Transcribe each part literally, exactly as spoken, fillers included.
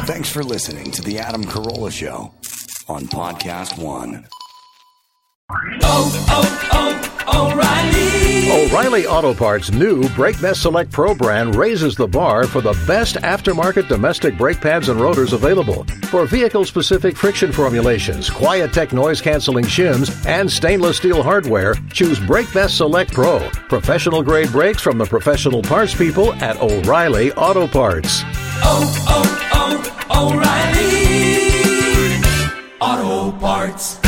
Thanks for listening to The Adam Carolla Show on Podcast One. Oh, oh, oh, O'Reilly! O'Reilly Auto Parts' new Brake Best Select Pro brand raises the bar for the best aftermarket domestic brake pads and rotors available. For vehicle-specific friction formulations, Quiet-Tech noise-canceling shims, and stainless steel hardware, choose Brake Best Select Pro. Professional-grade brakes from the professional parts people at O'Reilly Auto Parts. Oh, oh, oh, O'Reilly Auto Parts.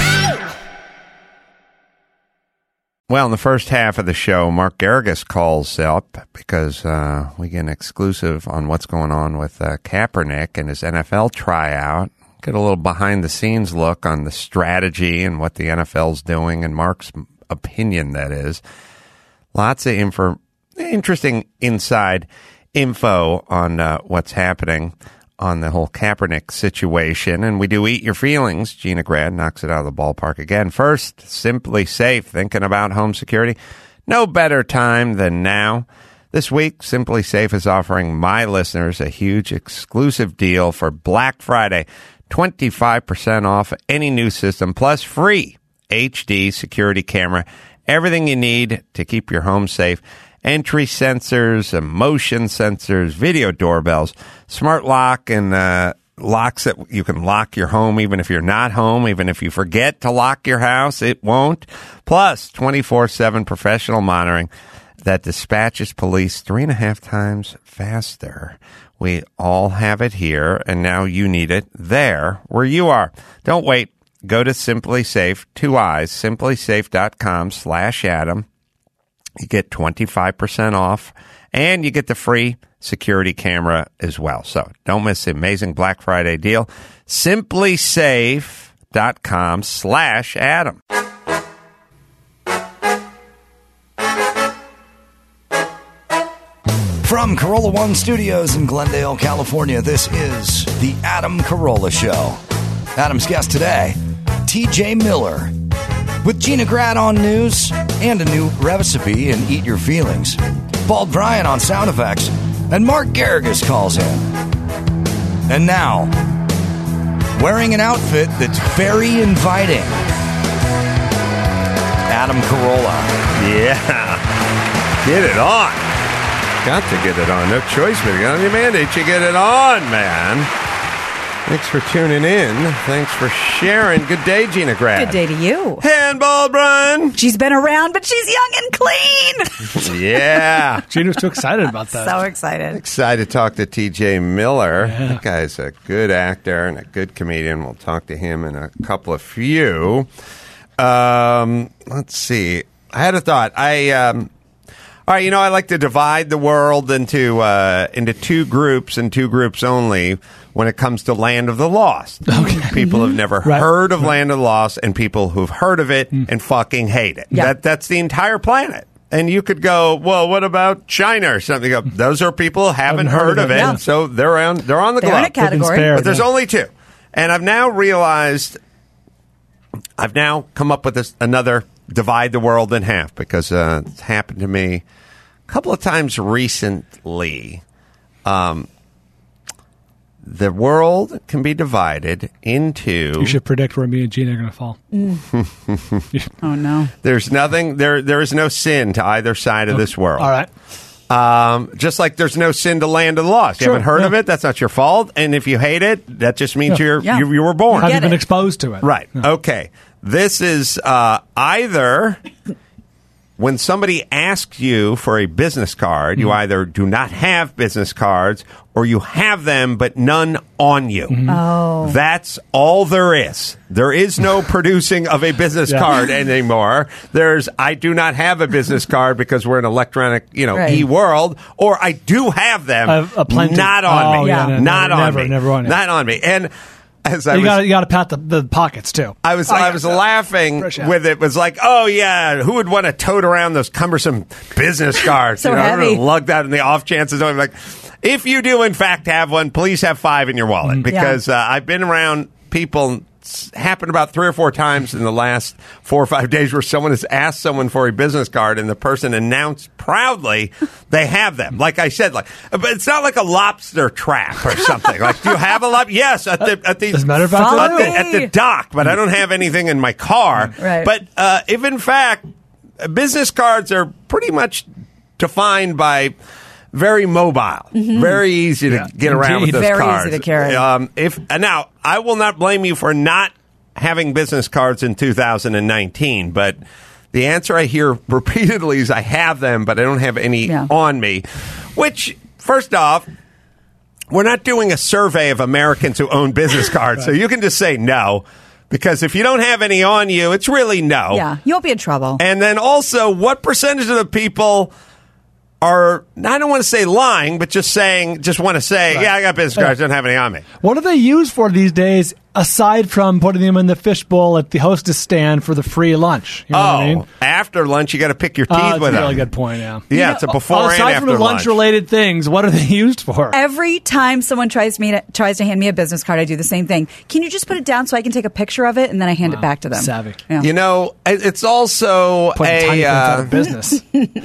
Well, in the first half of the show, Mark Garrigus calls up because uh, we get an exclusive on what's going on with uh, Kaepernick and his N F L tryout. Get a little behind-the-scenes look on the strategy and what the N F L's doing, and Mark's opinion, that is. Lots of info, interesting inside info on uh, what's happening on the whole Kaepernick situation. And we do Eat Your Feelings. Gina Grad knocks it out of the ballpark again. First, Simply Safe, thinking about home security. No better time than now. This week, Simply Safe is offering my listeners a huge exclusive deal for Black Friday. twenty-five percent off any new system, plus free H D security camera. Everything you need to keep your home safe. Entry sensors, motion sensors, video doorbells, smart lock, and uh, locks that you can lock your home even if you're not home. Even if you forget to lock your house, it won't. Plus, twenty-four seven professional monitoring that dispatches police three and a half times faster. We all have it here, and now you need it there where you are. Don't wait. Go to Simply Safe, two eyes, simplysafe.com slash Adam. You get twenty-five percent off, and you get the free security camera as well. So don't miss the amazing Black Friday deal. simplysafe.com slash Adam. From Carolla One Studios in Glendale, California, this is The Adam Carolla Show. Adam's guest today, T J Miller. With Gina Grad on news and a new recipe in Eat Your Feelings. Bald Brian on sound effects. And Mark Garrigus calls in. And now, wearing an outfit that's very inviting, Adam Carolla. Yeah. Get it on. Got to get it on. No choice but to get on your mandate. You get it on, man. Thanks for tuning in. Thanks for sharing. Good day, Gina Grad. Good day to you. Handball, Brian. She's been around, but she's young and clean. Yeah. Gina was too excited about that. So excited. Excited to talk to T J Miller. Yeah. That guy's a good actor and a good comedian. We'll talk to him in a couple of few. Um, let's see. I had a thought. I... Um, All right, you know, I like to divide the world into uh, into two groups and two groups only when it comes to Land of the Lost. Okay. People have never Right. heard of Right. Land of the Lost, and people who've heard of it and fucking hate it. Yeah. That That's the entire planet. And you could go, well, what about China or something? You go, those are people who haven't heard, of it, Yeah. so they're on, they're on the They're globe. in a category. spared. But there's only two. And I've now realized, I've now come up with this another divide the world in half, because uh, it's happened to me a couple of times recently. Um, the world can be divided into... You should predict where me and Gina are going to fall. Oh, no. There's nothing... There, there is no sin to either side of this world. All right. Um, just like there's no sin to Land of the Lost. You Sure, haven't heard yeah. of it, that's not your fault. And if you hate it, that just means Yeah. you're, Yeah. you, you were born. Have you Get been it. exposed to it? Right. Yeah. Okay. This is uh, either when somebody asks you for a business card, you either do not have business cards or you have them but none on you. Oh. That's all there is. There is no producing of a business Yeah. card anymore. There's I do not have a business card because we're in electronic, you know, Right. e-world, or I do have them, Uh, a plenty. not on Oh, me. yeah, no, not never, on never, me. never on you. Not on me. And as I You was got you got to pat the, the pockets too. I was Oh, I yeah. was laughing Fresh out. with it. It was like, oh yeah, who would want to tote around those cumbersome business cards? So you know, I'm heavy. gonna lug that in the off chances. I'm like, if you do in fact have one, please have five in your wallet, because uh, I've been around people it's happened about three or four times in the last four or five days where someone has asked someone for a business card and the person announced proudly they have them. Like I said, like, but it's not like a lobster trap or something. Like, do you have a lobster? Yes, at the at the, As a matter of fact, Follow at the, me. at the dock, but I don't have anything in my car. Right. But uh, if in fact business cards are pretty much defined by very mobile, very easy to Yeah, get around with indeed. those Very easy cards. to carry. Um, if and now, I will not blame you for not having business cards in two thousand nineteen, but the answer I hear repeatedly is I have them, but I don't have any Yeah. on me. Which, first off, we're not doing a survey of Americans who own business cards, so you can just say no. Because if you don't have any on you, it's really no. Yeah, you won't be in trouble. And then also, what percentage of the people are, I don't want to say lying, but just saying, just want to say, Right. yeah, I got business cards, don't have any on me. What are they used for these days, aside from putting them in the fishbowl at the hostess stand for the free lunch? You know Oh, what I mean? after lunch, you got to pick your teeth Uh, that's with a really them. good point, yeah. Yeah, it's a before and aside after from the lunch. lunch-related things, what are they used for? Every time someone tries me to, tries to hand me a business card, I do the same thing. Can you just put it down so I can take a picture of it and then I hand it back to them? Savvy. Yeah. You know, it- it's also Putting tiny a. things out Uh, of business.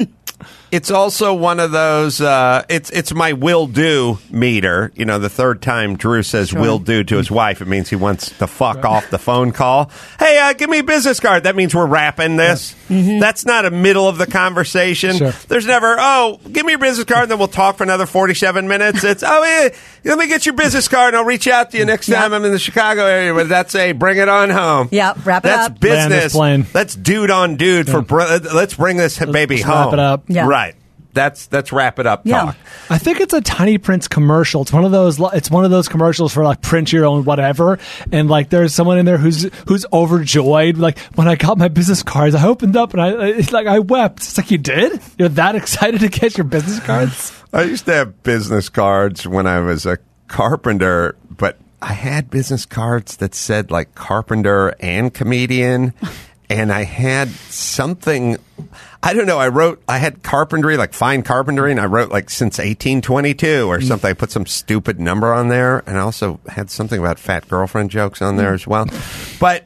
it's also one of those. Uh, it's it's my will do meter. You know, the third time Drew says Sure. will do to his wife, it means he wants to fuck off the phone call. Hey, uh, give me a business card. That means we're wrapping this. That's not a middle of the conversation. Sure. There's never. Oh, give me your business card, and then we'll talk for another forty-seven minutes. It's oh, yeah, let me get your business card, and I'll reach out to you next Yep. time I'm in the Chicago area. But that's a bring it on home. Yep, wrap it That's up. Land this business. plane. That's dude on dude for. Br- let's bring this baby let's home. wrap it up. Yeah. Right. That's that's wrap it up Yeah. talk. I think it's a Tiny Prince commercial. It's one of those. It's one of those commercials for like print your own whatever. And like, there's someone in there who's who's overjoyed. Like, when I got my business cards, I opened up and I it's like I wept. It's like, you did? You're that excited to get your business cards? I used to have business cards when I was a carpenter, but I had business cards that said like carpenter and comedian. And I had something, I don't know, I wrote, I had carpentry, like fine carpentry, and I wrote like since eighteen twenty-two or something. I put some stupid number on there, and I also had something about fat girlfriend jokes on there as well. But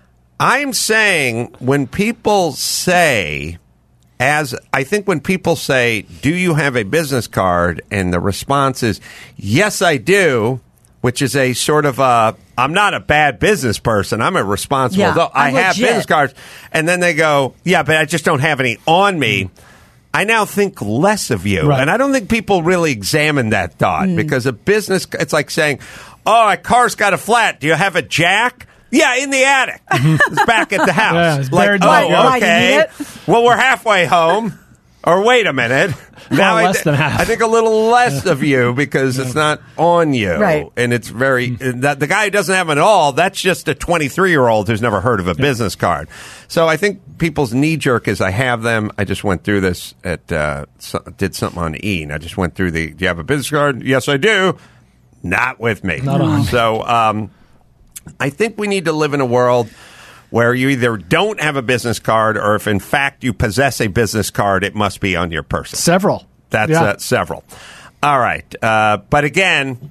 I'm saying when people say, as I think when people say, do you have a business card? And the response is, yes, I do, which is a sort of a, I'm not a bad business person. I'm a responsible. Yeah, though I I'm have legit. business cards. And then they go, yeah, but I just don't have any on me. I now think less of you. Right. And I don't think people really examine that thought Mm. because a business, it's like saying, oh, a car's got a flat. Do you have a jack? Yeah, in the attic. It's back at the house. Yeah, it's like, buried oh, in the backyard. Why, do you need okay. it? Well, we're halfway home. Or wait a minute. Now I, less than half. I think a little less of you because it's not on you. Right. And it's very, that the guy who doesn't have it all, that's just a twenty-three year old who's never heard of a business card. So I think people's knee jerk is I have them. I just went through this at, uh, so, did something on E! And I just went through the, do you have a business card? Yes, I do. Not with me. Not on. So, um, I think we need to live in a world where you either don't have a business card or if in fact you possess a business card, it must be on your person. Several. That's Yeah. uh, several. All right. Uh, but again,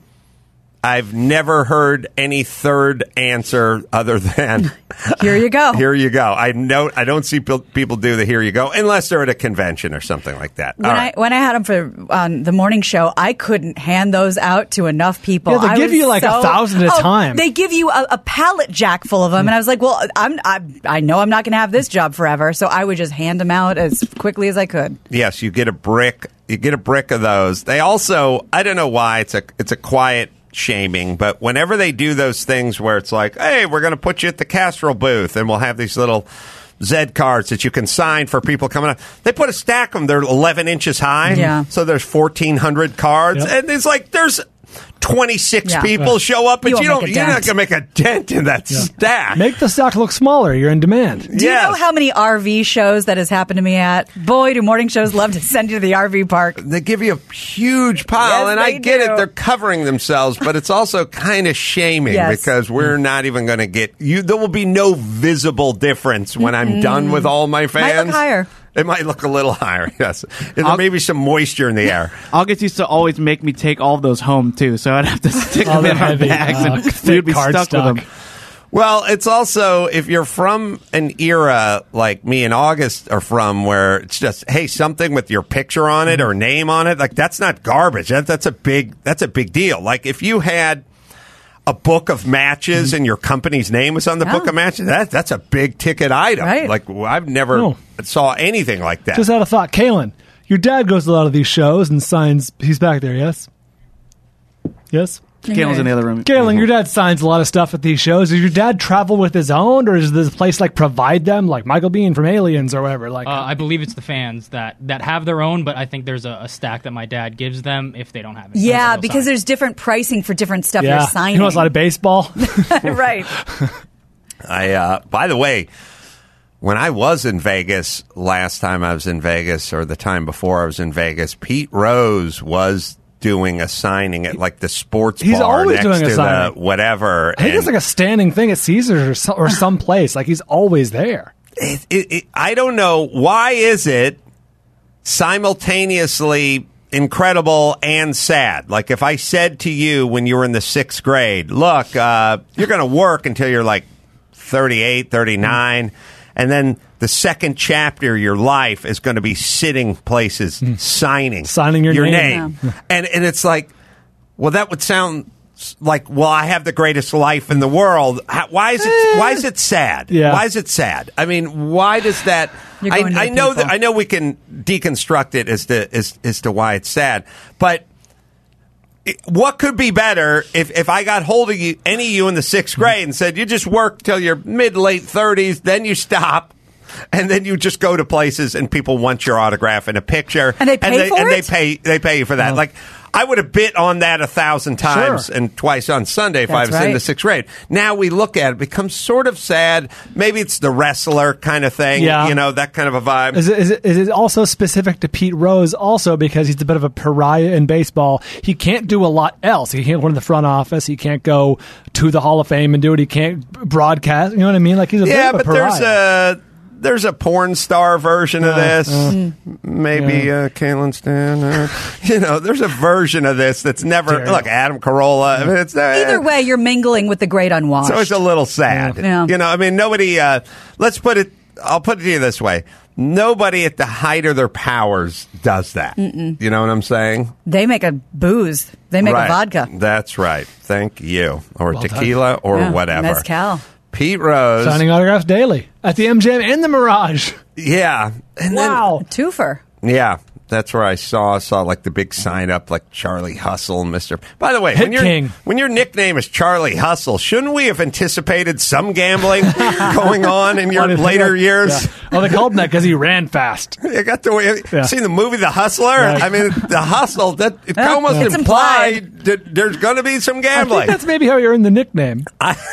I've never heard any third answer other than Here you go. here you go. I know I don't see pe- people do the here you go unless they're at a convention or something like that. When All I right. when I had them for um, the morning show, I couldn't hand those out to enough people. Yeah, they I give was you like a so- thousand at a Oh, time. They give you a, a pallet jack full of them, and I was like, "Well, I'm I, I know I'm not going to have this job forever, so I would just hand them out as quickly as I could." Yes, you get a brick. You get a brick of those. They also, I don't know why it's a it's a quiet shaming, but whenever they do those things where it's like, hey, we're going to put you at the Castrol booth, and we'll have these little Zed cards that you can sign for people coming up. They put a stack of them. They're eleven inches high. Yeah. So there's fourteen hundred cards, Yep. and it's like there's twenty-six Yeah. people show up, but You you, won't don't. make a You're not dent. going to make a dent in that stack. Make the stock look smaller. You're in demand. Do you know how many R V shows that has happened to me at? Boy, do morning shows love to send you to the R V park. They give you a huge pile, Yes, and I they get do. it. They're covering themselves, but it's also kind of shaming Yes. because we're not even going to get you. There will be no visible difference when I'm done with all my fans. look higher. It might look a little higher, yes. And there I'll- may be some moisture in the air. August used to always make me take all of those home too, so I'd have to stick All them in the our heavy, bags, uh, and thick we'd be card stuck stock. with them. Well, it's also, if you're from an era like me and August are from, where it's just, hey, something with your picture on it or name on it, like that's not garbage. That, that's a big, that's a big deal. Like if you had a book of matches mm-hmm. and your company's name was on the yeah. book of matches, that that's a big ticket item. Right. Like I've never no. saw anything like that. Just had a thought. Kalen, your dad goes to a lot of these shows and signs. He's back there, yes? Yes? Galen's in the other room. Galen, your dad signs a lot of stuff at these shows. Does your dad travel with his own, or does this place like provide them, like Michael Biehn from Aliens or whatever? Like, uh, I believe it's the fans that, that have their own, but I think there's a, a stack that my dad gives them if they don't have it. Yeah, because sign. There's different pricing for different stuff yeah. you're signing. He knows a lot of baseball. Right. I. Uh, by the way, when I was in Vegas last time I was in Vegas, or the time before I was in Vegas, Pete Rose was doing a signing at like the sports he's bar always next doing a to signing. the whatever. I think it's like a standing thing at Caesars or some, or some place. Like he's always there. It, it, it, I don't know. Why is it simultaneously incredible and sad? Like if I said to you when you were in the sixth grade, look, uh, you're going to work until you're like thirty-eight, thirty-nine, mm. and then the second chapter of your life is going to be sitting places, mm. signing, signing your, your name. name. Yeah. And and it's like, well, that would sound like, well, I have the greatest life in the world. How, why is it? Why is it sad? Yeah. Why is it sad? I mean, why does that? I, I know people. that I know we can deconstruct it as to as, as to why it's sad, but. What could be better if, if I got hold of you, any of you in the sixth grade and said, you just work till your mid, late thirties, then you stop, and then you just go to places and people want your autograph and a picture. And they pay and they, for and it? they pay, they pay you for that. Oh. Like, I would have bit on that a thousand times Sure. and twice on Sunday if That's I was right. in the sixth grade. Now we look at it, it becomes sort of sad. Maybe it's the wrestler kind of thing, Yeah. you know, that kind of a vibe. Is it, is, it, is it also specific to Pete Rose also because he's a bit of a pariah in baseball? He can't do a lot else. He can't go to the front office. He can't go to the Hall of Fame and do it. He can't broadcast. You know what I mean? Like he's a yeah, bit of a but pariah. there's a there's a porn star version of Uh, this. uh, Maybe yeah. uh, Kalen Stan. Uh, you know, there's a version of this that's never Dare look you. Adam Carolla. I mean, it's uh, Either way, you're mingling with the great unwashed. So it's a little sad. Yeah. You know, I mean, nobody. Uh, let's put it. I'll put it to you this way: nobody at the height of their powers does that. Mm-mm. You know what I'm saying? They make a booze. They make right. a vodka. That's right. Thank you. Or Well tequila, or Yeah, whatever. Mezcal. Pete Rose signing autographs daily at the M G M and the Mirage. Yeah. And wow. Twofer. Then, yeah. That's where I saw saw like the big sign up, like Charlie Hustle, Mister By the way, Hit when your King. when your nickname is Charlie Hustle, shouldn't we have anticipated some gambling going on in your Funny thing, later like- years? Yeah. Oh, they called him that because he ran fast. You got to Yeah. seen the movie The Hustler. Right. I mean, The Hustle. That it Yeah, almost it's implied, implied. that there's going to be some I gambling. think that's maybe how you earned the nickname.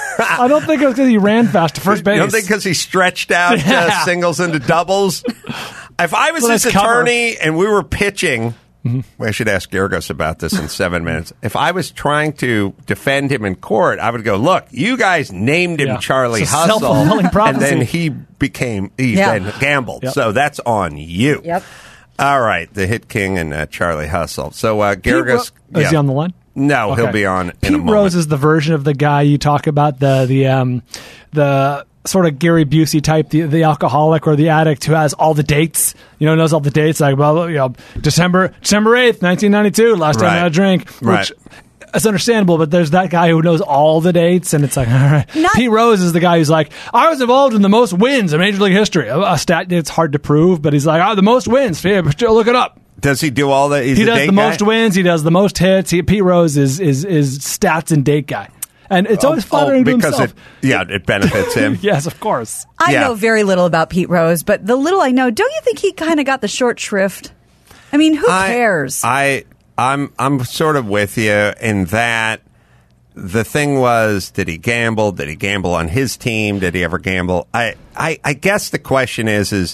I don't think it was because he ran fast to first base. You don't think because he stretched out Yeah. uh, singles into doubles? If I was Well, his that's cover. attorney and we were pitching, well, I should ask Gergos about this in seven minutes. If I was trying to defend him in court, I would go, look, you guys named him Yeah. Charlie It's a Hustle, self-fulfilling and prophecy. then he became, he Yeah. then gambled. Yep. So that's on you. Yep. All right, the Hit King and uh, Charlie Hustle. So uh, Pete Ro- Gergos, oh, is yeah. he on the line? No, he'll Okay. be on in Pete a moment. Rose is the version of the guy you talk about, the the um the sort of Gary Busey type, the the alcoholic or the addict who has all the dates, you know, knows all the dates, like, well, you know, December December eighth, nineteen ninety-two, last time Right. I had a drink, which Right. it's understandable, but there's that guy who knows all the dates, and it's like, all right. Not- Pete Rose is the guy who's like, I was involved in the most wins in Major League history. A, a stat it's hard to prove, but he's like, oh, the most wins. Yeah, but look it up. Does he do all the? He's He a does date the most guy? wins. He does the most hits. He, Pete Rose is is is stats and date guy, and it's always flattering to because himself. it, yeah, it benefits him. Yes, of course. I Yeah. know very little about Pete Rose, but the little I know, don't you think he kind of got the short shrift? I mean, who I- cares? I, I'm, I'm sort of with you in that. The thing was, did he gamble? Did he gamble on his team? Did he ever gamble? I, I, I guess the question is, is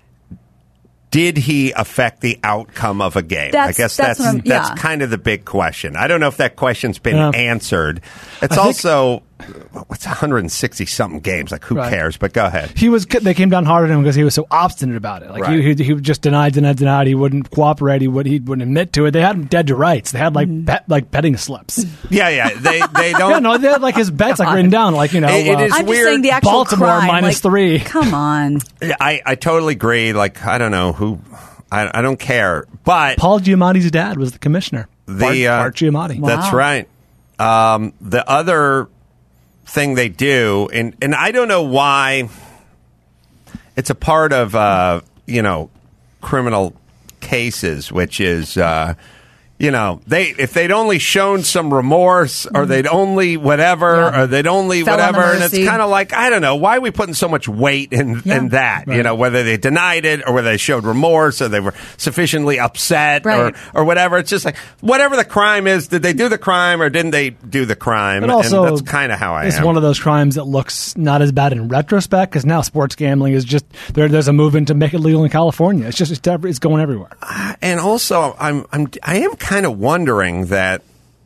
did he affect the outcome of a game? That's- I guess that's that's what that's, I'm- yeah. kind of the big question. I don't know if that question's been Yeah. answered. It's I think- also what's one hundred sixty something games? Like, who Right. cares? But go ahead. He was. They came down hard on him because he was so obstinate about it. Like Right. he, he, he just denied, denied, denied. He wouldn't cooperate. He would. He wouldn't admit to it. They had him dead to rights. They had like bet, like betting slips. Yeah, yeah. They they don't. Yeah, no, they had like his bets like written down. Like you know, It- it uh, is I'm just weird. saying the actual Baltimore crime, minus like, three. Come on. I, I totally agree. Like, I don't know who. I, I don't care. But Paul Giamatti's dad was the commissioner. The, Bart, uh, Bart Giamatti. Wow. That's right. Um, the other thing they do, and, and I don't know why it's a part of, uh, you know, criminal cases, which is, uh, you know, they if they'd only shown some remorse or they'd only whatever Yeah. or they'd only Fell on the whatever. And it's mercy. kind of like, I don't know, why are we putting so much weight in, Yeah. in that? You Right. know, whether they denied it or whether they showed remorse or they were sufficiently upset Right. or, or whatever. It's just like, whatever the crime is, did they do the crime or didn't they do the crime? But also, and that's kind of how I it's am. one of those crimes that looks not as bad in retrospect because now sports gambling is just there. There's a movement to make it legal in California. It's just it's, ev- it's going everywhere. And also, I'm, I'm, I am kind of wondering that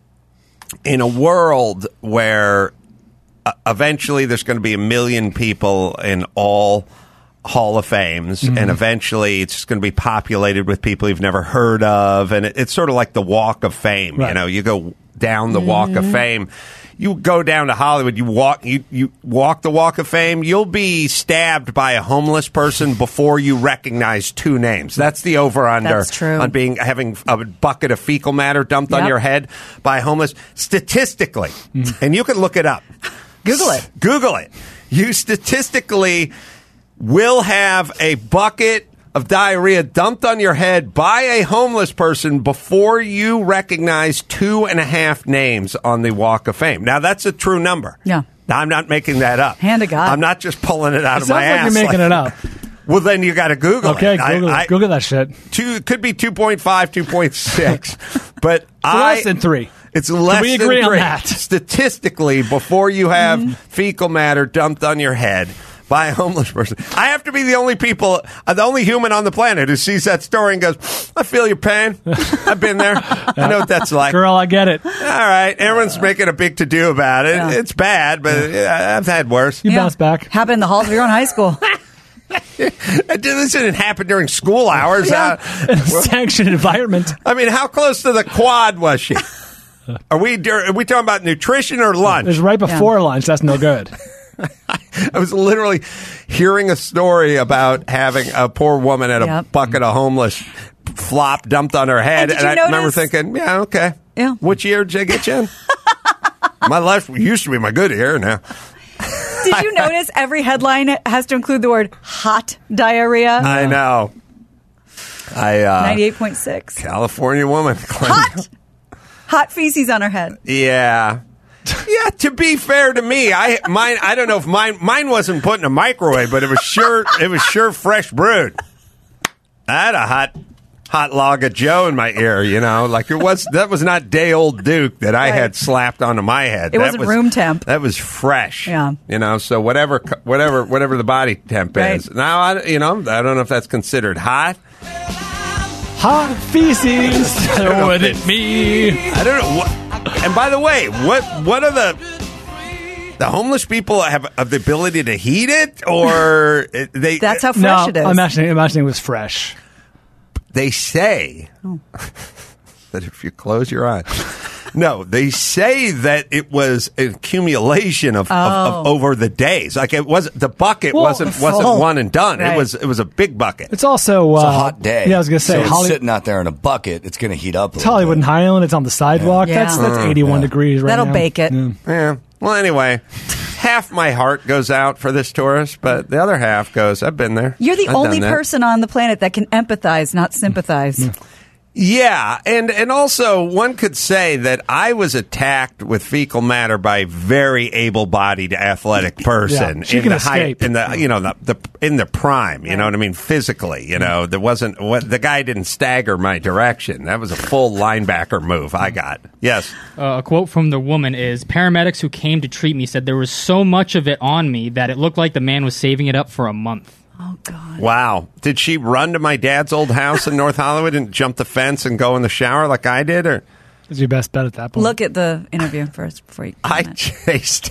in a world where uh, eventually there's going to be a million people in all Hall of Fames, Mm-hmm. and eventually it's just going to be populated with people you've never heard of, and it, it's sort of like the Walk of Fame. You Right. know, you go down the Walk of Fame. You go down to Hollywood, you walk you, you walk the Walk of Fame, you'll be stabbed by a homeless person before you recognize two names. That's the over-under That's true. on being having a bucket of fecal matter dumped on Yep. your head by a homeless. Statistically, and you can look it up. Google it. Google it. You statistically will have a bucket of diarrhea dumped on your head by a homeless person before you recognize two and a half names on the Walk of Fame. Now, that's a true number. Yeah. Now, I'm not making that up. Hand to God. I'm not just pulling it out It of sounds my like ass. you're making it up. Well, then you got to Google Okay, it. I- Google, I- Google that shit. Two, it could be two point five, two point six, but It's I, less than three. It's less we than agree on three. that? Statistically, before you have Mm-hmm. fecal matter dumped on your head by a homeless person, I have to be the only people, uh, the only human on the planet who sees that story and goes, "I feel your pain. I've been there. I know what that's like." Girl, I get it. All right, everyone's making a big to do about it. Yeah. It's bad, but uh, I've had worse. You bounce back. Happened in the halls of your own high school. This didn't happen during school hours. Yeah. Uh, In a sanctioned environment. I mean, how close to the quad was she? Are we are we talking about nutrition or It lunch? was right before lunch. That's no good. I was literally hearing a story about having a poor woman at a Yep. bucket of homeless flop dumped on her head, And did and, you I remember notice- thinking, "Yeah, okay. Yeah. Which year did you get you in?" My left used to be my good ear. Now Did you notice every headline has to include the word hot diarrhea? I know. I uh, ninety-eight point six. California woman. Hot! Hot feces on her head. Yeah. Yeah, to be fair to me, I mine I don't know if mine mine wasn't put in a microwave, but it was sure it was sure fresh brewed. I had a hot hot log of Joe in my ear, you know, like it was that was not day old Duke that I Right. had slapped onto my head. It That wasn't was, room temp. That was fresh. Yeah. You know, so whatever whatever whatever the body temp Right. is. Now I you know, I don't know if that's considered hot. Hot feces. Would it be? I don't know what. And by the way, what what are the the homeless people have, have the ability to heat it, or they? That's how fresh No, it is. I'm imagining, imagining it was fresh. they say that if you close your eyes. No, they say that it was an accumulation of, of, of over the days. Like it was the bucket Well, wasn't wasn't full. one and done. It Right. was it was a big bucket. It's also uh, It's a hot day. Yeah, I was gonna say so it's Holly- sitting out there in a bucket. It's going to heat up. A It's little Hollywood and bit. Highland. It's on the sidewalk. Yeah. That's that's Uh, eighty-one yeah. degrees right That'll now. bake it. Yeah. Yeah. Well, anyway, half my heart goes out for this tourist, but the other half goes, I've been there. You're the I've only done that." person on the planet that can empathize, not sympathize. Yeah, and and also one could say that I was attacked with fecal matter by a very able-bodied, athletic person. Yeah, she in can the height- escape. in the you know the, the in the prime. You know what I mean? Physically, you know, there wasn't what the guy didn't stagger my direction. That was a full linebacker move I got. Yes. Uh, a quote from the woman is, "Paramedics who came to treat me said there was so much of it on me that it looked like the man was saving it up for a month." Oh, God. Wow. Did she run to my dad's old house in North Hollywood and jump the fence and go in the shower like I did, or That's your best bet at that point. Look at the interview first before you I comment. chased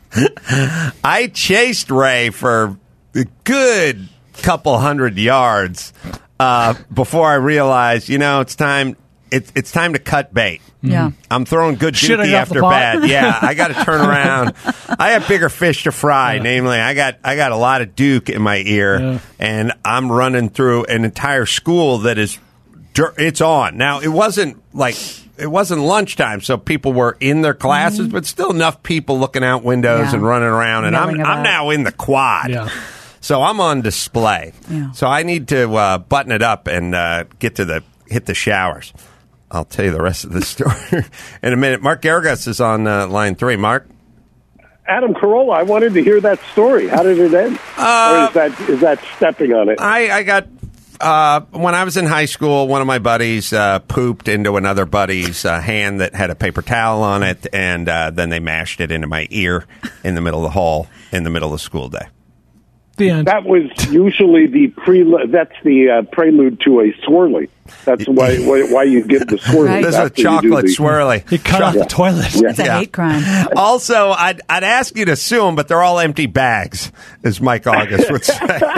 I chased Ray for a good couple hundred yards uh, before I realized, you know, it's time. It's it's time to cut bait. Yeah. I'm throwing good Shit, I dookie got the after pot. bad. Yeah, I got to turn around. I have bigger fish to fry. Yeah. Namely, I got I got a lot of Duke in my ear, yeah. and I'm running through an entire school that is it's on. Now, it wasn't like it wasn't lunchtime, so people were in their classes, mm-hmm. but still enough people looking out windows yeah. and running around. And Knowing I'm about. I'm now in the quad. Yeah. So I'm on display. Yeah. So I need to uh, button it up and uh, get to the hit the showers. I'll tell you the rest of the story in a minute. Mark Garagos is on uh, line three. Mark? Adam Carolla, I wanted to hear that story. How did it end? Uh, or is that is that stepping on it? I, I got, uh, when I was in high school, one of my buddies uh, pooped into another buddy's uh, hand that had a paper towel on it, and uh, then they mashed it into my ear in the middle of the hall in the middle of the school day. The end. That was usually the pre. That's the uh, prelude to a swirly. That's why why, why you give the swirly. Right. There's a chocolate the, swirly. He cut off yeah. the toilet. Yeah. It's a yeah. hate crime. Also, I'd I'd ask you to sue them, but they're all empty bags, as Mike August would say.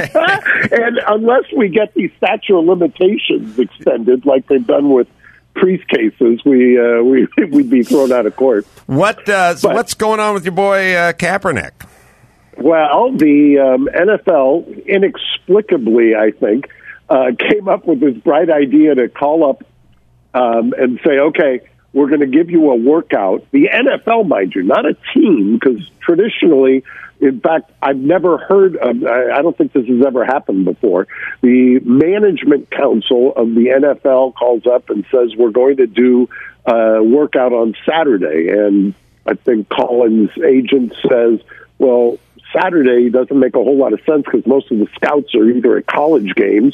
And unless we get the statute of limitations extended, like they've done with priest cases, we uh, we we'd be thrown out of court. What uh, so but, what's going on with your boy uh, Kaepernick? Well, the um, N F L, inexplicably, I think, uh, came up with this bright idea to call up um, and say, okay, we're going to give you a workout. The N F L, mind you, not a team, because traditionally, in fact, I've never heard of, I don't think this has ever happened before. The management council of the N F L calls up and says, we're going to do a workout on Saturday. And I think Collins' agent says, well, Saturday doesn't make a whole lot of sense because most of the scouts are either at college games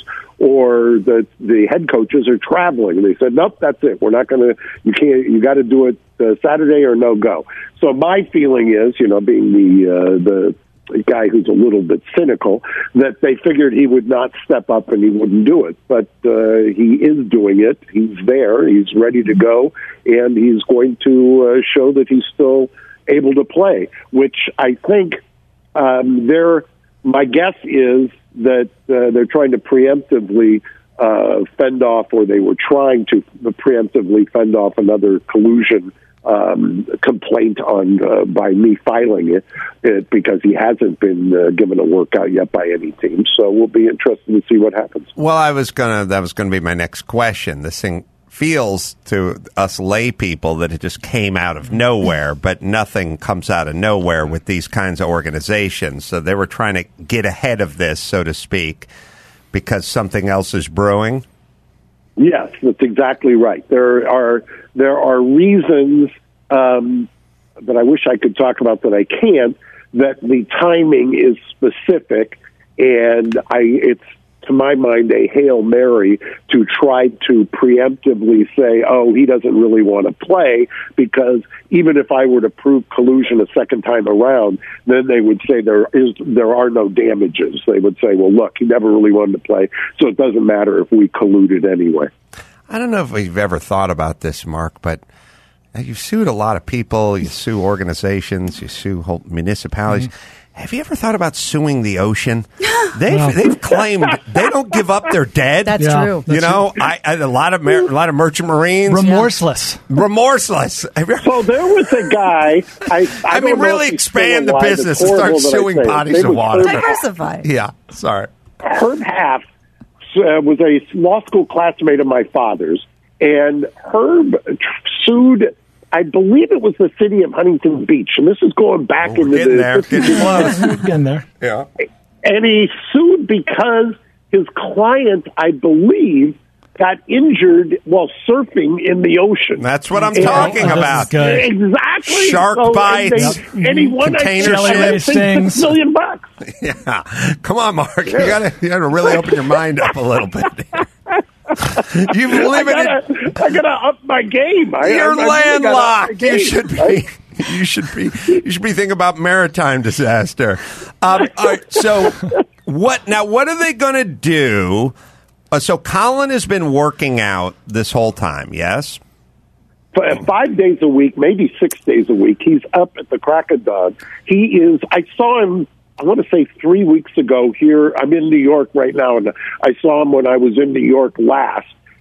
or the the head coaches are traveling. And they said, nope, that's it. We're not going to, you can't, you got to do it uh, Saturday or no go. So my feeling is, you know, being the, uh, the guy who's a little bit cynical, that they figured he would not step up and he wouldn't do it. But uh, he is doing it. He's there. He's ready to go. And he's going to uh, show that he's still able to play, which I think, Um, they're, my guess is that uh, they're trying to preemptively uh, fend off, or they were trying to preemptively fend off another collusion um, complaint on uh, by me filing it, it because he hasn't been uh, given a workout yet by any team. So we'll be interested to see what happens. Well, I was gonna. That was gonna be my next question. This thing feels to us lay people that it just came out of nowhere, but nothing comes out of nowhere with these kinds of organizations. So they were trying to get ahead of this, so to speak, because something else is brewing. Yes, that's exactly right. There are there are reasons um, that I wish I could talk about that I can't. That the timing is specific, and I it's. to my mind, a Hail Mary to try to preemptively say, oh, he doesn't really want to play, because even if I were to prove collusion a second time around, then they would say there is there are no damages. They would say, well, look, he never really wanted to play, so it doesn't matter if we colluded anyway. I don't know if you've ever thought about this, Mark, but you've sued a lot of people, you sue organizations, you sue whole municipalities. Mm-hmm. Have you ever thought about suing the ocean? They've no. they've claimed they don't give up their dead. That's yeah, true. You that's know, true. I, I a lot of mer- a lot of merchant marines, remorseless, yeah. remorseless. So there was a guy. I, I, I mean, really expand the alive. business and start suing bodies of water. Diversify. Yeah, sorry. Herb Half uh, was a law school classmate of my father's, and Herb sued. I believe it was the city of Huntington Beach, and this is going back oh, into getting the there, getting close. Getting there. Yeah. And he sued because his client, I believe, got injured while surfing in the ocean. That's what I'm and, talking oh, about. Exactly. Shark so, bites, and, they, and he won container I ships, think six million bucks. Yeah, come on, Mark. You gotta, you gotta really open your mind up a little bit. You live I in gotta, it. I gotta up my game. I, You're I, I really landlocked. game, You should be. right? You should be. You should be thinking about maritime disaster. Um, all right, so what now? What are they going to do? Uh, so Colin has been working out this whole time. Yes. f- five days a week, maybe six days a week. He's up at the crack of dawn. He is. I saw him. I want to say three weeks ago here. I'm in New York right now, and I saw him when I was in New York last.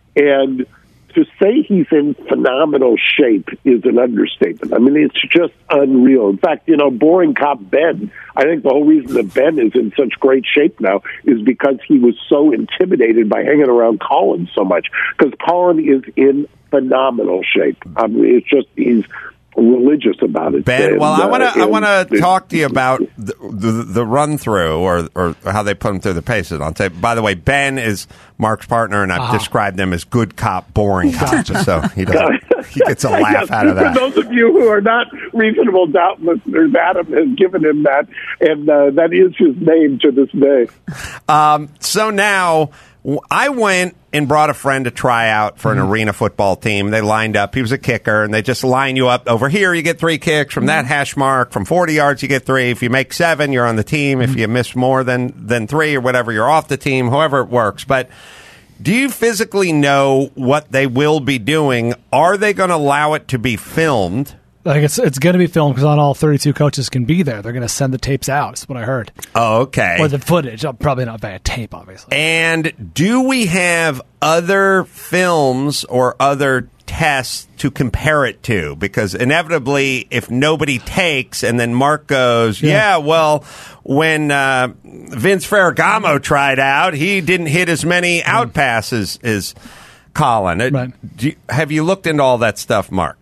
And to say he's in phenomenal shape is an understatement. I mean, it's just unreal. In fact, you know, boring cop Ben, I think the whole reason that Ben is in such great shape now is because he was so intimidated by hanging around Colin so much. Because Colin is in phenomenal shape. I mean, it's just, he's religious about it. Ben, and, well, I want to uh, I want to and- talk to you about the, the, the run through or or how they put him through the paces. I'll say, by the way, Ben is Mark's partner, and I've Uh-huh. described them as good cop, boring cop, just so he doesn't, he gets a laugh Yes, out of that. For those of you who are not reasonable doubt listeners, Adam has given him that, and uh, that is his name to this day. Um, so now w- I went and brought a friend to try out for an arena football team. They lined up. He was a kicker, and they just line you up. Over here, you get three kicks. From that hash mark, from forty yards, you get three. If you make seven, you're on the team. If you miss more than, than three or whatever, you're off the team, however it works. But do you physically know what they will be doing? Are they going to allow it to be filmed? Like it's it's going to be filmed because not all thirty-two coaches can be there. They're going to send the tapes out. Is what I heard. Oh, okay. Or the footage. Uh, Probably not via tape, obviously. And do we have other films or other tests to compare it to? Because inevitably, if nobody takes and then Mark goes, yeah, Yeah. well, when uh, Vince Ferragamo tried out, he didn't hit as many out passes as Colin. Uh, Right. do you- have you looked into all that stuff, Mark?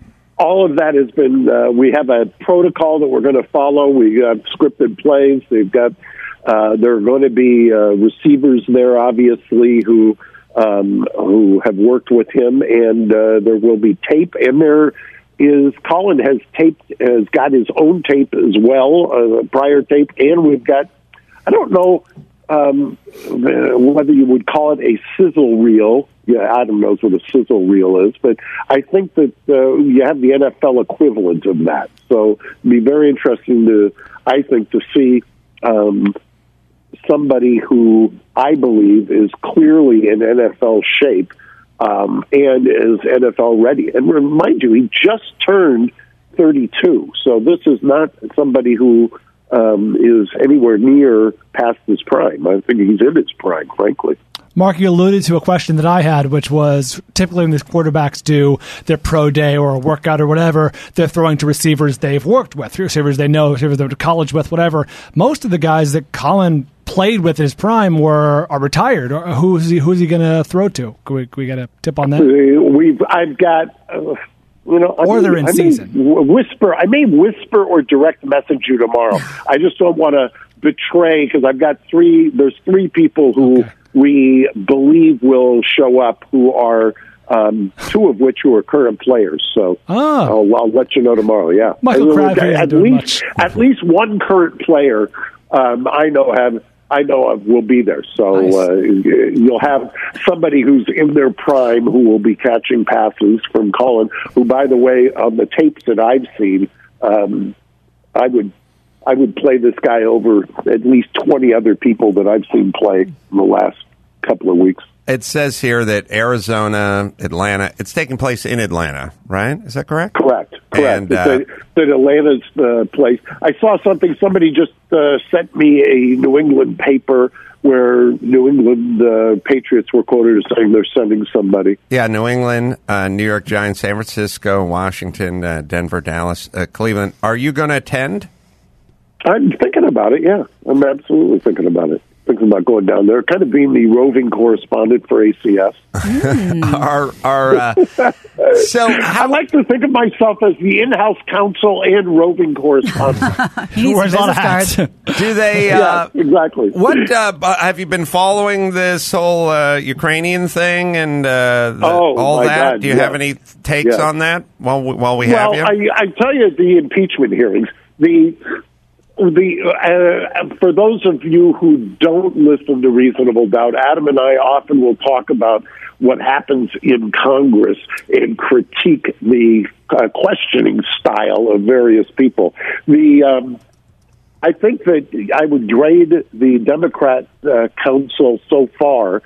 All of that has been, uh, we have a protocol that we're going to follow. We have scripted plays. They've got, uh, there are going to be uh, receivers there, obviously, who um, who have worked with him, and uh, there will be tape. And there is, Colin has taped, has got his own tape as well, uh, prior tape, and we've got, I don't know um, whether you would call it a sizzle reel. Yeah, Adam knows what a sizzle reel is, but I think that uh, you have the N F L equivalent of that. So it'd be very interesting to, I think, to see um, somebody who I believe is clearly in N F L shape um, and is N F L ready. And remind you, he just turned thirty-two, so this is not somebody who um, is anywhere near past his prime. I think he's in his prime, frankly. Mark, you alluded to a question that I had, which was typically when these quarterbacks do their pro day or a workout or whatever, they're throwing to receivers they've worked with, receivers they know, receivers they went to college with, whatever. Most of the guys that Colin played with in his prime were are retired. Or who's he? Who's he going to throw to? Can we, can we get a tip on that? Uh, We've I've got. Uh, You know, I Or may, they're in I may season. w- whisper. I may whisper or direct message you tomorrow. I just don't want to betray because I've got three. There's three people who Okay. we believe will show up. Who are um, two of which who are current players. So Ah. I'll, I'll let you know tomorrow. Yeah, Michael And Crabtree ain't at doing least much. at least one current player um, I know have. I know of will be there. So Nice. uh, you'll have somebody who's in their prime who will be catching passes from Colin, who, by the way, on the tapes that I've seen, um, I would I would play this guy over at least twenty other people that I've seen play in the last couple of weeks. It says here that Arizona, Atlanta, it's taking place in Atlanta, right? Is that correct? Correct. Correct. And, It's uh, a- that Atlanta's uh, place. I saw something. Somebody just uh, sent me a New England paper where New England uh, Patriots were quoted as saying they're sending somebody. Yeah, New England, uh, New York Giants, San Francisco, Washington, uh, Denver, Dallas, uh, Cleveland. Are you going to attend? I'm thinking about it. Yeah, I'm absolutely thinking about it. Thinking about going down there, kind of being the roving correspondent for A C S. Are are uh, so? I How, like to think of myself as the in-house counsel and roving correspondent. He needs Wears a some lot of business hats. cards. do they? yeah, Uh, exactly. What uh, bu- have you been following this whole uh, Ukrainian thing and uh, the, Oh, all my that? God, Do you yeah. have any takes Yeah. on that while we, while we Well, have you? I, I tell you, the impeachment hearings, the the uh, for those of you who don't listen to Reasonable Doubt, Adam and I often will talk about what happens in Congress and critique the uh, questioning style of various people. The um, I think that I would grade the Democrat uh, council so far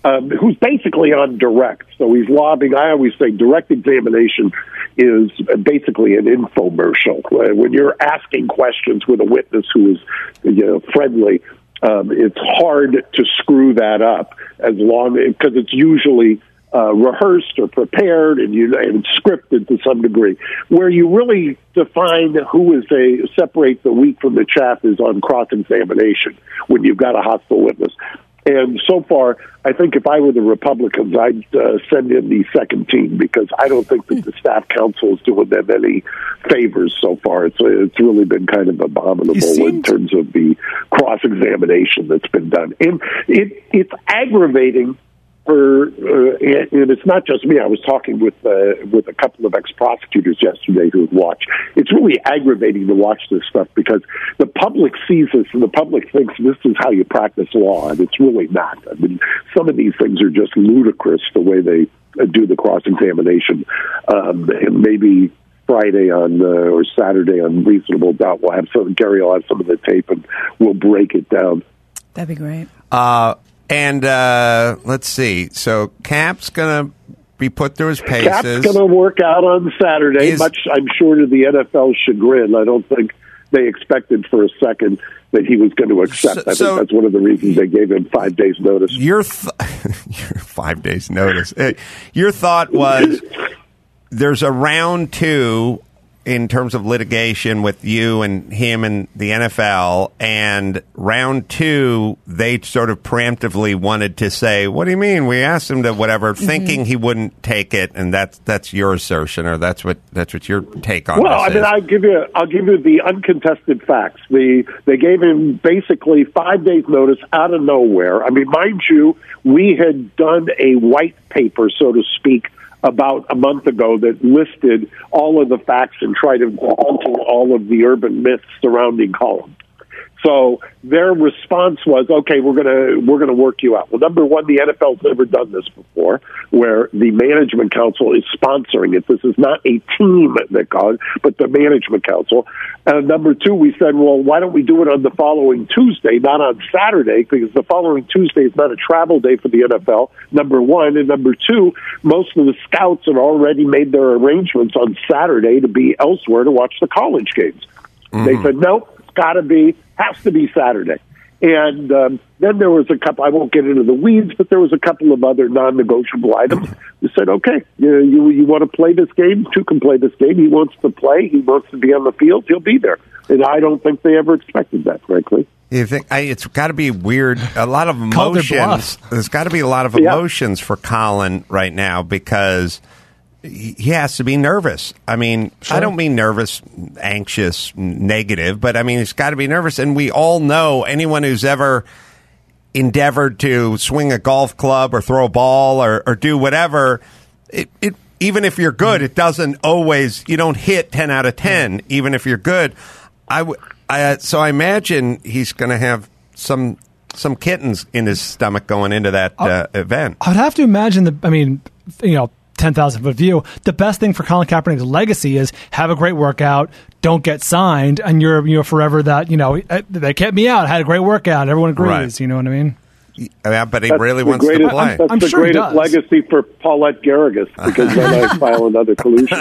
um, who's basically on direct. So he's lobbying. I always say direct examination is basically an infomercial. When you're asking questions with a witness who is, you know, friendly, um, it's hard to screw that up as long because it's usually uh, rehearsed or prepared and you and scripted to some degree. Where you really define who is a separate the wheat from the chaff is on cross examination when you've got a hostile witness. And so far, I think if I were the Republicans, I'd uh, send in the second team because I don't think that the staff counsel is doing them any favors so far. It's it's really been kind of abominable in terms of the cross-examination that's been done. And it it's aggravating for, uh, and it's not just me. I was talking with uh, with a couple of ex-prosecutors yesterday who had watched. It's really aggravating to watch this stuff because the public sees this and the public thinks this is how you practice law, and it's really not. I mean, some of these things are just ludicrous the way they uh, do the cross-examination. Um, and maybe Friday on uh, or Saturday on Reasonable Doubt, we'll have some. Gary will have some of the tape and we'll break it down. That'd be great. Uh And uh, let's see. So Cap's going to be put through his paces. Cap's going to work out on Saturday, Is, much, I'm sure, to the N F L's chagrin. I don't think they expected for a second that he was going to accept. So, I think so, that's one of the reasons they gave him five days' notice. Your, th- your five days' notice. Your thought was there's a round two in terms of litigation with you and him and the N F L, and round two, they sort of preemptively wanted to say, what do you mean? We asked him to whatever, mm-hmm. thinking he wouldn't take it, and that's that's your assertion, or that's what that's what your take on well, this I mean, is. I'll give you I'll give you the uncontested facts. The they gave him basically five days' notice out of nowhere. I mean, mind you, we had done a white paper, so to speak, about a month ago that listed all of the facts and tried to debunk all of the urban myths surrounding Colin. So their response was, okay, we're gonna we're gonna work you out. Well, number one, the N F L's never done this before, where the management council is sponsoring it. This is not a team that got it, but the management council. And number two, we said, well, why don't we do it on the following Tuesday, not on Saturday, because the following Tuesday is not a travel day for the N F L, number one. And number two, most of the scouts have already made their arrangements on Saturday to be elsewhere to watch the college games. Mm-hmm. They said, nope, it's got to be, has to be Saturday. And um, then there was a couple, I won't get into the weeds, but there was a couple of other non-negotiable items. We said, okay, you, you, you want to play this game? Two can play this game. He wants to play. He wants to be on the field. He'll be there. And I don't think they ever expected that, frankly. You think I, it's got to be weird? A lot of emotions. There's got to be a lot of emotions yeah. for Colin right now because he has to be nervous. I mean, sure. I don't mean nervous, anxious, negative, but I mean, he's got to be nervous. And we all know anyone who's ever endeavored to swing a golf club or throw a ball or, or do whatever, it, it even if you're good, it doesn't always, you don't hit ten out of ten, even if you're good. I, w- I so I imagine he's going to have some some kittens in his stomach going into that uh, event. I would have to imagine the, I mean, you know, ten thousand foot view, the best thing for Colin Kaepernick's legacy is have a great workout, don't get signed, and you're you know forever that, you know, they kept me out, I had a great workout, everyone agrees, right. You know what I mean? Yeah, but he that's really wants greatest, to play. That's I'm the sure greatest legacy for Paulette Garrigus, because then I file another collusion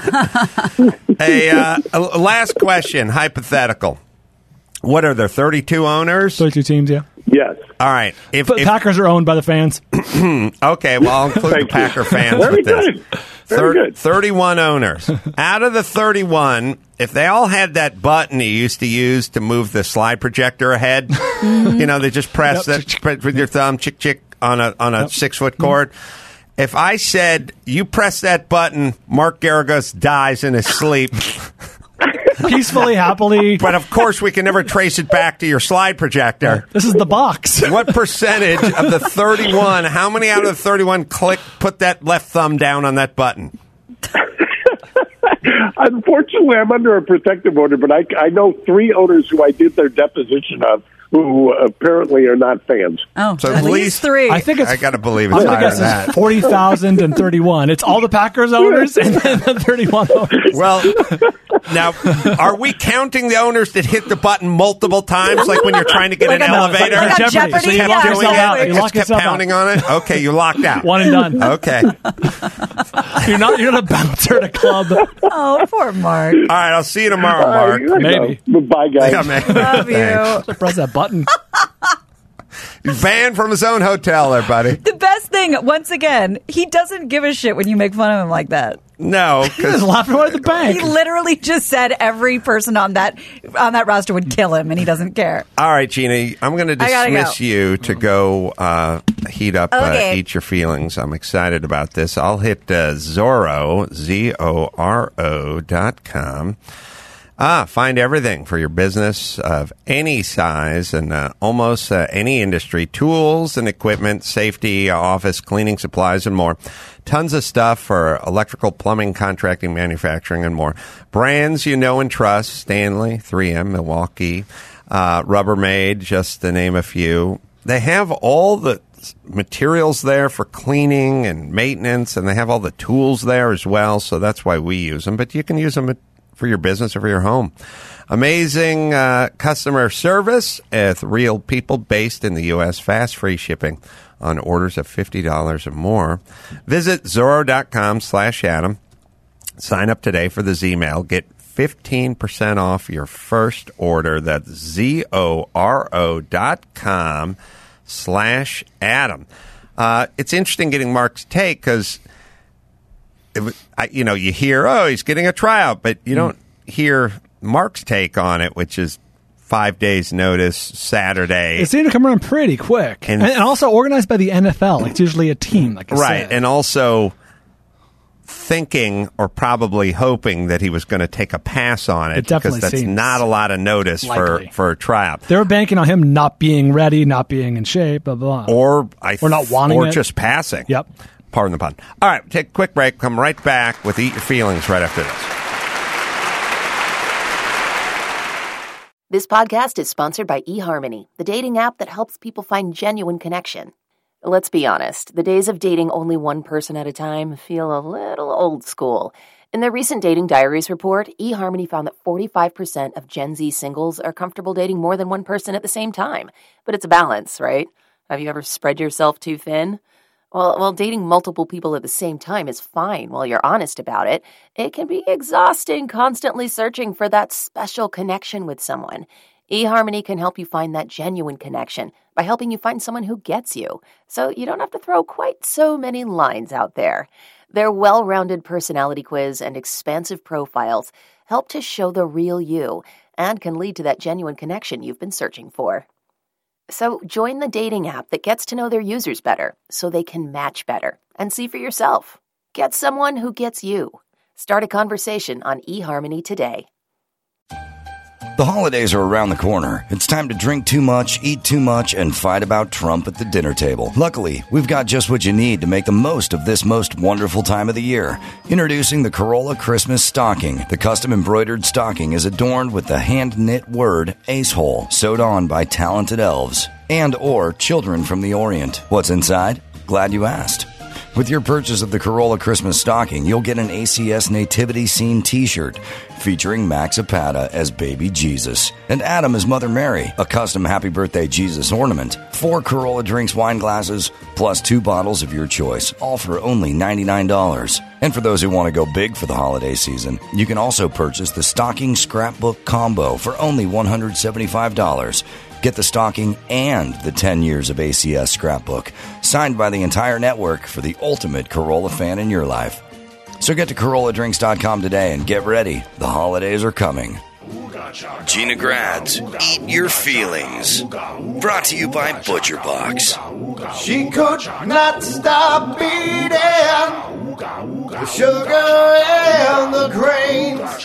suit. Hey, uh, last question, hypothetical. What are there, thirty-two owners? thirty-two teams, yeah. Yes. All right. If, but if, Packers are owned by the fans. Okay, well, I'll include the Packer fans Very with this. good. Very Thir- good. thirty-one owners. Out of the thirty-one, if they all had that button you used to use to move the slide projector ahead, mm-hmm. you know, they just press yep. that with your thumb, chick, chick, on a on a yep. six-foot cord. Mm-hmm. If I said, you press that button, Mark Garagos dies in his sleep. Peacefully, happily. But of course, we can never trace it back to your slide projector. This is the box. What percentage of the thirty-one, how many out of the thirty-one click, put that left thumb down on that button? Unfortunately, I'm under a protective order, but I, I know three owners who I did their deposition of who apparently are not fans. Oh, So at at least least- three. I think it's. I got to believe I'm it's gonna higher guess than it's that. forty thousand and thirty-one. It's all the Packers owners and then the thirty-one owners. Well, now, are we counting the owners that hit the button multiple times, like when you're trying to get Like an a- elevator? like a Jeopardy. Jeopardy, So you yeah, lock Doing yourself it? out. You Just lock kept yourself pounding out. on it? Okay, you locked out. One and done. Okay. You're not. You're not a bouncer at a club. Oh, poor Mark. All right, I'll see you tomorrow, Uh, Mark. I Maybe. know. Bye, guys. Yeah, man. Love Thanks. you. Press that button. He's banned from his own hotel there, buddy. The best thing, once again, he doesn't give a shit when you make fun of him like that. No, He's because laughing away at the He bank. literally just said every person on that on that roster would kill him, and he doesn't care. all right, Gina, I'm going to I gotta dismiss go. you to go uh, heat up, Okay. uh, eat your feelings. I'm excited about this. I'll hit uh, Zorro, Z O R O dot com. Ah, find everything for your business of any size and uh, almost uh, any industry. Tools and equipment, safety, office, cleaning supplies, and more. Tons of stuff for electrical, plumbing, contracting, manufacturing, and more. Brands you know and trust, Stanley, three M, Milwaukee, uh, Rubbermaid, just to name a few. They have all the materials there for cleaning and maintenance, and they have all the tools there as well, so that's why we use them. But you can use them at for your business or for your home. Amazing uh, customer service with real people based in the U S. Fast free shipping on orders of fifty dollars or more. Visit Zorro.com slash Adam. Sign up today for the Z-Mail. Get fifteen percent off your first order. That's Z-O-R-O dot com slash Adam. Uh, it's interesting getting Mark's take because It was, I, you know, you hear, oh, he's getting a tryout, but you don't hear Mark's take on it, which is five days notice, Saturday. It seemed to come around pretty quick, And- and, and also organized by the N F L. Like it's usually a team, like I Right, said. and also thinking or probably hoping that he was going to take a pass on it, It definitely because that's seems not a lot of notice for, likely. for a tryout. They were banking on him not being ready, not being in shape, blah blah. blah. Or I Or not wanting or it. just passing. Yep. Pardon the pun. All right, take a quick break. Come right back with Eat Your Feelings right after this. This podcast is sponsored by eHarmony, the dating app that helps people find genuine connection. Let's be honest, the days of dating only one person at a time feel a little old school. In their recent Dating Diaries report, eHarmony found that forty-five percent of Gen Z singles are comfortable dating more than one person at the same time. But it's a balance, right? Have you ever spread yourself too thin? Well, while dating multiple people at the same time is fine while you're honest about it, it can be exhausting constantly searching for that special connection with someone. eHarmony can help you find that genuine connection by helping you find someone who gets you, so you don't have to throw quite so many lines out there. Their well-rounded personality quiz and expansive profiles help to show the real you and can lead to that genuine connection you've been searching for. So join the dating app that gets to know their users better so they can match better and see for yourself. Get someone who gets you. Start a conversation on eHarmony today. The holidays are around the corner. It's time to drink too much, eat too much, and fight about Trump at the dinner table. Luckily, we've got just what you need to make the most of this most wonderful time of the year. Introducing the Corolla Christmas Stocking. The custom embroidered stocking is adorned with the hand-knit word Acehole, sewed on by talented elves and or children from the Orient. What's inside? Glad you asked. With your purchase of the Corolla Christmas Stocking, you'll get an A C S Nativity Scene t-shirt featuring Max Zapata as Baby Jesus and Adam as Mother Mary, a custom Happy Birthday Jesus ornament, four Corolla Drinks wine glasses, plus two bottles of your choice, all for only ninety-nine dollars. And for those who want to go big for the holiday season, you can also purchase the Stocking Scrapbook Combo for only one hundred seventy-five dollars. Get the stocking and the ten years of A C S scrapbook, signed by the entire network for the ultimate Corolla fan in your life. So get to Corolla Drinks dot com today and get ready. The holidays are coming. Gina Grad's Eat Your Feelings. Brought to you by Butcher Box. She could not stop beating the sugar and the grains.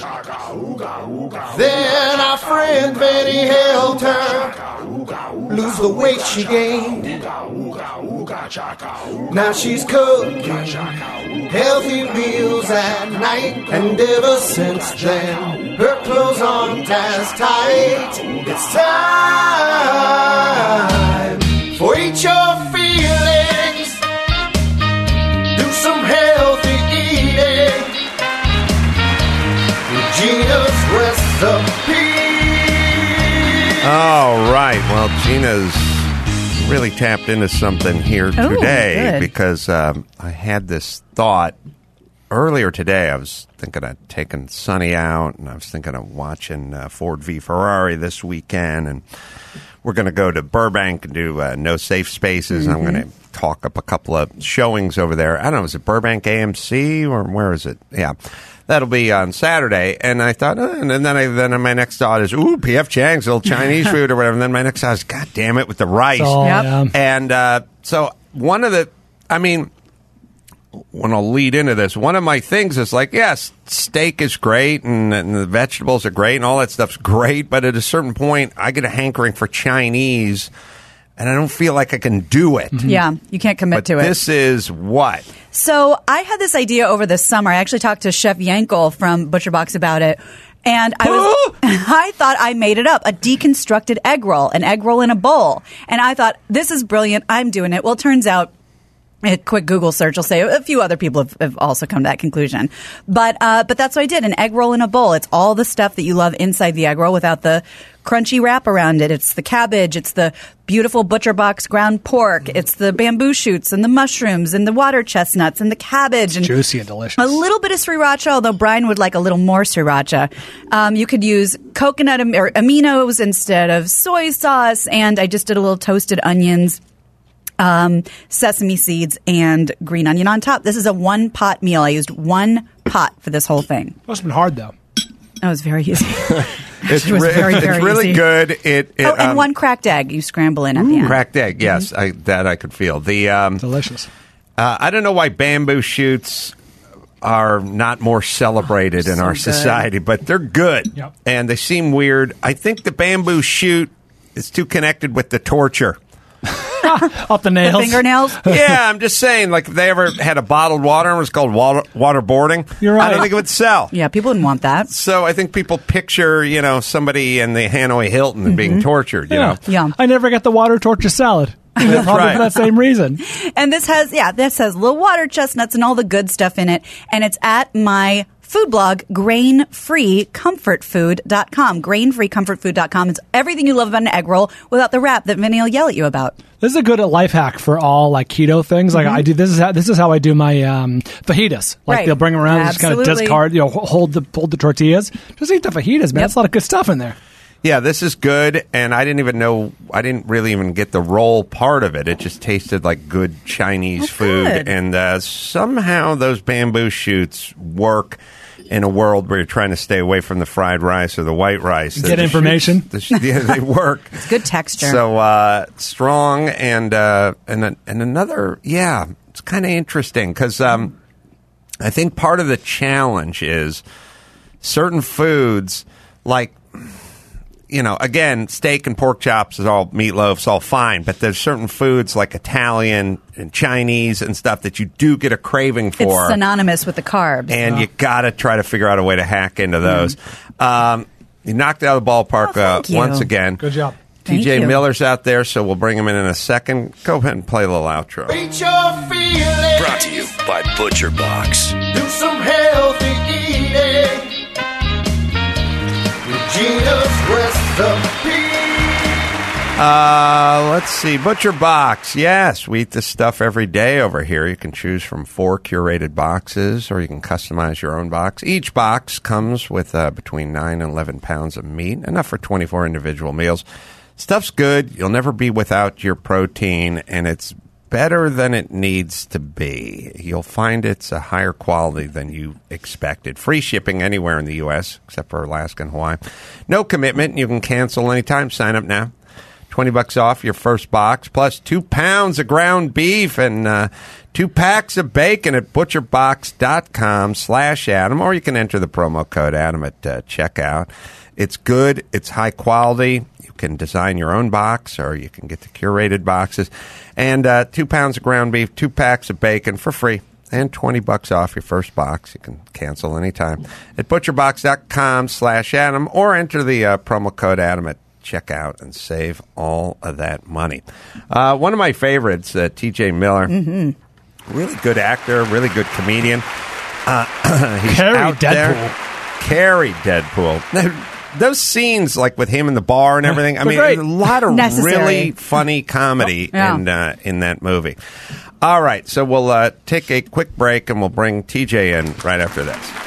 Then our friend Betty helped her lose the weight she gained. Now she's cooking healthy meals at night, and ever since then her clothes aren't as tight. It's time for Eat Your Feelings. Do some healthy eating with Gina's recipe. All right. Well, Gina's really tapped into something here Oh, today good. because um, I had this thought earlier today. I was thinking of taking Sonny out, and I was thinking of watching uh, Ford v Ferrari this weekend, and we're going to go to Burbank and do uh, No Safe Spaces. Mm-hmm. I'm going to talk up a couple of showings over there. I don't know, is it Burbank A M C or where is it? Yeah. That'll be on Saturday, and I thought, oh, and then I, then my next thought is, ooh, P F Chang's little Chinese food or whatever. And then my next thought is, God damn it, with the rice. Oh, Yep. yeah. And uh, so one of the, I mean, when I'll lead into this, one of my things is like, yes, steak is great, and, and the vegetables are great, and all that stuff's great. But at a certain point, I get a hankering for Chinese, and I don't feel like I can do it. Yeah, you can't commit But to it. this is what? So I had this idea over the summer. I actually talked to Chef Yankel from Butcher Box about it. And I was, I thought I made it up, a deconstructed egg roll, an egg roll in a bowl. And I thought, this is brilliant. I'm doing it. Well, it turns out, a quick Google search will say a few other people have, have also come to that conclusion. But uh, but that's what I did, an egg roll in a bowl. It's all the stuff that you love inside the egg roll without the crunchy wrap around it. It's the cabbage. It's the beautiful Butcher Box ground pork. It's the bamboo shoots and the mushrooms and the water chestnuts and the cabbage. And Juicy and delicious. a little bit of sriracha, although Brian would like a little more sriracha. Um, you could use coconut am- or aminos instead of soy sauce. And I just did a little toasted onions, um, sesame seeds, and green onion on top. This is a one pot meal. I used one pot for this whole thing. Must have been hard, though. That was very easy. It's, It was re- very, it's very really easy. good. It, it Oh, and um, one cracked egg you scramble in at the end. cracked egg. Yes, I, that I could feel. The um, Delicious. uh, I don't know why bamboo shoots are not more celebrated in so our good. society, but they're good, Yep. and they seem weird. I think the bamboo shoot is too connected with the torture. Off the nails. Fingernails. Yeah, I'm just saying, like, if they ever had a bottled water and it was called water waterboarding, You're right. I don't think it would sell. Yeah, people wouldn't want that. So I think people picture, you know, somebody in the Hanoi Hilton and being tortured, you know. Yeah. I never got the water torture salad. Probably right. for that same reason. And this has, yeah, this has little water chestnuts and all the good stuff in it. And it's at my food blog, grain free comfort food dot com. grain free comfort food dot com. It's everything you love about an egg roll without the wrap that Vinny will yell at you about. This is a good life hack for all like keto things. Like I do, this is how this is how I do my um, fajitas. Like Right. they'll bring them around, and just kind of Absolutely. discard, you know, hold the hold the tortillas. Just eat the fajitas, man. Yep. That's a lot of good stuff in there. Yeah, this is good, and I didn't even know, I didn't really even get the roll part of it. It just tasted like good Chinese Oh, food, good. and uh, somehow those bamboo shoots work in a world where you're trying to stay away from the fried rice or the white rice. Get The information. shoots- the sh- yeah, they work. It's good texture. So uh, strong, and uh, and a- and another, yeah, it's kind of interesting because um, I think part of the challenge is certain foods like. You know, again, steak and pork chops is all meatloaf's all fine, but there's certain foods like Italian and Chinese and stuff that you do get a craving for. it's synonymous with the carbs. And you got to try to figure out a way to hack into those. Um, you knocked it out of the ballpark Oh, uh, thank you. once again. Good job. Thank T J you. Miller's out there, so we'll bring him in in a second. Go ahead and play a little outro. Eat your feelings. Brought to you by Butcher Box. Do some healthy eating with Gina's recipe. Uh, let's see. Butcher Box. Yes, we eat this stuff every day over here. You can choose from four curated boxes, or you can customize your own box. Each box comes with uh, between nine and eleven pounds of meat, enough for twenty-four individual meals. Stuff's good. You'll never be without your protein, and it's better than it needs to be. You'll find it's a higher quality than you expected. Free shipping anywhere in the U S, except for Alaska and Hawaii. No commitment. You can cancel anytime. Sign up now. twenty bucks off your first box, plus two pounds of ground beef and uh, two packs of bacon at butcherbox.com slash Adam, or you can enter the promo code Adam at uh, checkout. It's good. It's high quality. You can design your own box, or you can get the curated boxes. And uh, two pounds of ground beef, two packs of bacon for free and twenty bucks off your first box. You can cancel anytime at butcherbox.com slash Adam or enter the uh, promo code Adam at checkout and save all of that money. Uh, one of my favorites, uh, T J Miller, mm-hmm. really good actor, really good comedian. Uh, he's Carrie out Deadpool. there. Carrie Deadpool. Those scenes, like with him in the bar and everything, I mean, great. a lot of Necessary. really funny comedy Yeah. in uh, in that movie. All right, so we'll uh, take a quick break and we'll bring T J in right after this.